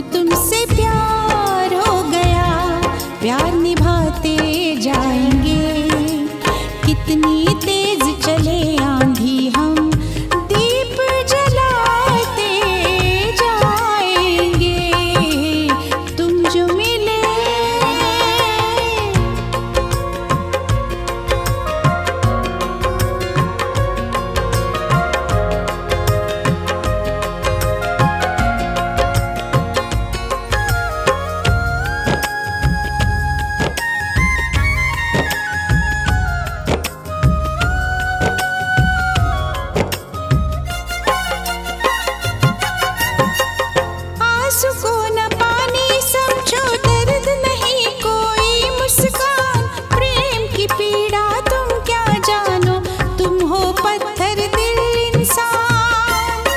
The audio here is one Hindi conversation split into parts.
तुमसे प्यार हो गया, प्यार निभाते जाएंगे। कितनी तेज चले आंधी, हम दीप जलाते जाएंगे। तुम जो मिले आंसू को न पानी समझो, दर्द नहीं कोई मुस्कान। प्रेम की पीड़ा तुम क्या जानो, तुम हो पत्थर दिल इंसान।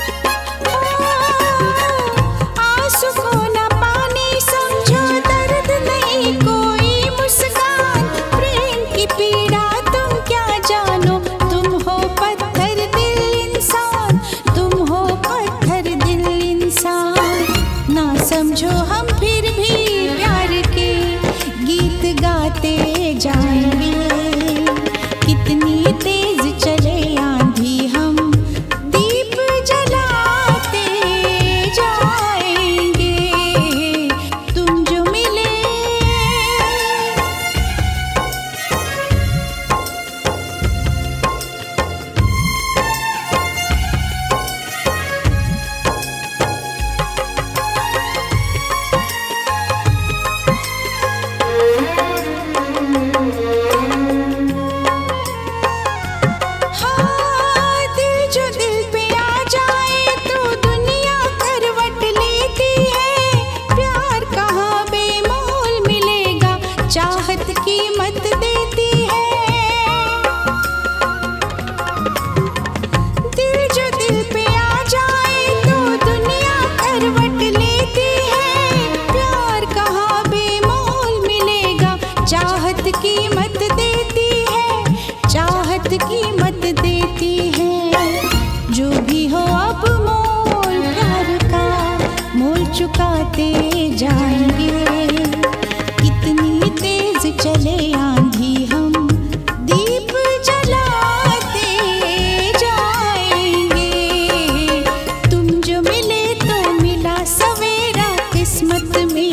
आंसू को न पानी समझो, दर्द नहीं कोई मुस्कान। प्रेम की पीड़ा तुम क्या जानो, तुम हो पत्थर दिल इंसान। तुम हो पत्थर दिल इंसान। ना समझो हम फिर भी प्यार के गीत गाते जाएंगे। कितनी तेज चले आंधी, हम दीप जलाते जाएंगे। तुम जो मिले चाहत कीमत देती है। दिल पे आ जाए तो दुनिया करवट लेती है। प्यार कहाँ बेमोल मिलेगा, चाहत कीमत देती है। चाहत कीमत देती है। जो भी हो अब मोल प्यार का, मोल चुकाते जाएंगे। कितनी तेज चले आंधी, हम दीप जलाते जाएंगे। तुम जो मिले तो मिला सवेरा किस्मत में।